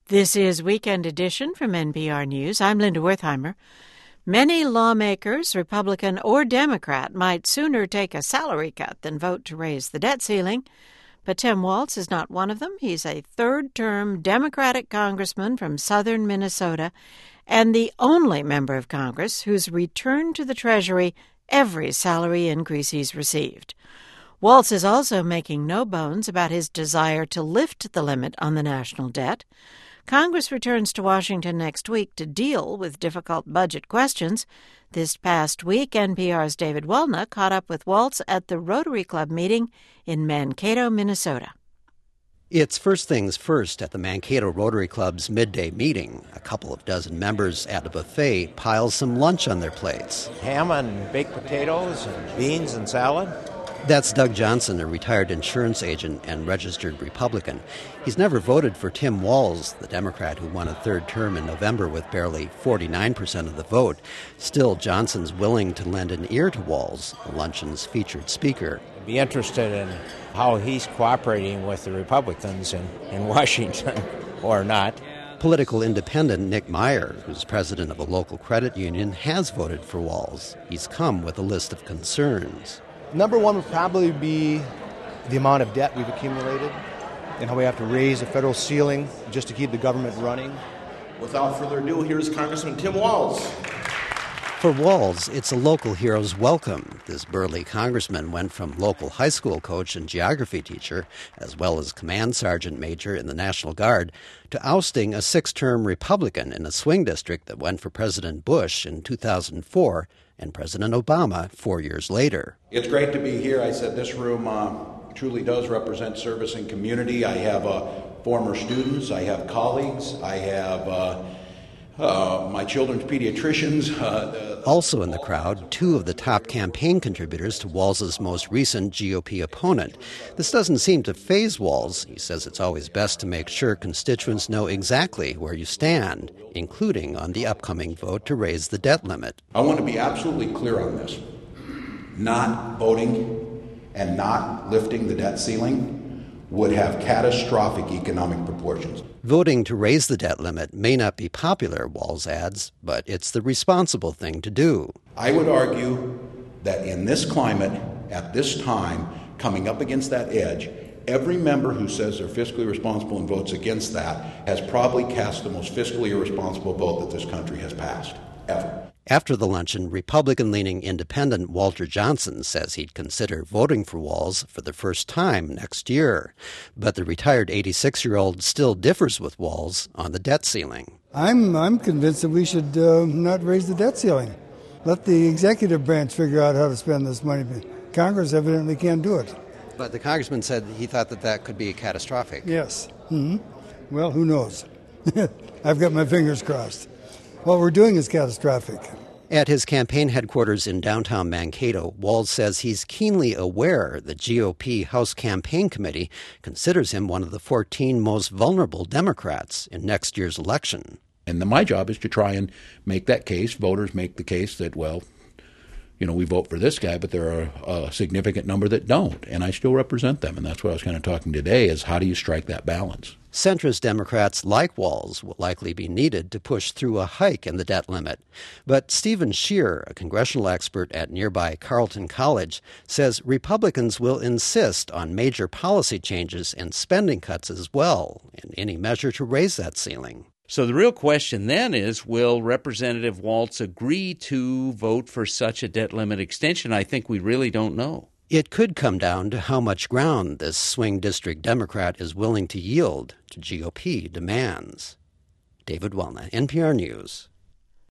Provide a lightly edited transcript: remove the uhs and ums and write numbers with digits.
This is Weekend Edition from NPR News. I'm Linda Wertheimer. Many lawmakers, Republican or Democrat, might sooner take a salary cut than vote to raise the debt ceiling. But Tim Walz is not one of them. He's a third-term Democratic congressman from southern Minnesota and the only member of Congress who's returned to the Treasury every salary increase he's received. Walz is also making no bones about his desire to lift the limit on the national debt. Congress returns to Washington next week to deal with difficult budget questions. This past week, NPR's David Welna caught up with Walz at the Rotary Club meeting in Mankato, Minnesota. It's first things first at the Mankato Rotary Club's midday meeting. A couple of dozen members at a buffet pile some lunch on their plates. Ham and baked potatoes and beans and salad. That's Doug Johnson, a retired insurance agent and registered Republican. He's never voted for Tim Walz, the Democrat who won a third term in November with barely 49% of the vote. Still, Johnson's willing to lend an ear to Walz, the luncheon's featured speaker. I'd be interested in how he's cooperating with the Republicans in Washington or not. Political independent Nick Meyer, who's president of a local credit union, has voted for Walz. He's come with a list of concerns. Number one would probably be the amount of debt we've accumulated and how we have to raise the federal ceiling just to keep the government running. Without further ado, here's Congressman Tim Walz. For Walz, it's a local hero's welcome. This burly congressman went from local high school coach and geography teacher, as well as command sergeant major in the National Guard, to ousting a six-term Republican in a swing district that went for President Bush in 2004 and President Obama 4 years later. It's great to be here. I said this room truly does represent service and community. I have former students, I have colleagues, I have my children's pediatricians. Also in the crowd, two of the top campaign contributors to Walz's most recent GOP opponent. This doesn't seem to faze Walz. He says it's always best to make sure constituents know exactly where you stand, including on the upcoming vote to raise the debt limit. I want to be absolutely clear on this. Not voting and not lifting the debt ceiling would have catastrophic economic proportions. Voting to raise the debt limit may not be popular, Walz adds, but it's the responsible thing to do. I would argue that in this climate, at this time, coming up against that edge, every member who says they're fiscally responsible and votes against that has probably cast the most fiscally irresponsible vote that this country has passed, ever. After the luncheon, Republican-leaning independent Walter Johnson says he'd consider voting for Walz for the first time next year. But the retired 86-year-old still differs with Walz on the debt ceiling. I'm convinced that we should not raise the debt ceiling. Let the executive branch figure out how to spend this money. Congress evidently can't do it. But the congressman said he thought that could be catastrophic. Yes. Mm-hmm. Well, who knows? I've got my fingers crossed. What we're doing is catastrophic. At his campaign headquarters in downtown Mankato, Walz says he's keenly aware the GOP House Campaign Committee considers him one of the 14 most vulnerable Democrats in next year's election. And my job is to try and make that case. Voters make the case that, well, we vote for this guy, but there are a significant number that don't, and I still represent them. And that's what I was kind of talking today, is how do you strike that balance? Centrist Democrats like Walz will likely be needed to push through a hike in the debt limit. But Stephen Scheer, a congressional expert at nearby Carleton College, says Republicans will insist on major policy changes and spending cuts as well in any measure to raise that ceiling. So the real question then is, will Representative Walz agree to vote for such a debt limit extension? I think we really don't know. It could come down to how much ground this swing district Democrat is willing to yield to GOP demands. David Welna, NPR News.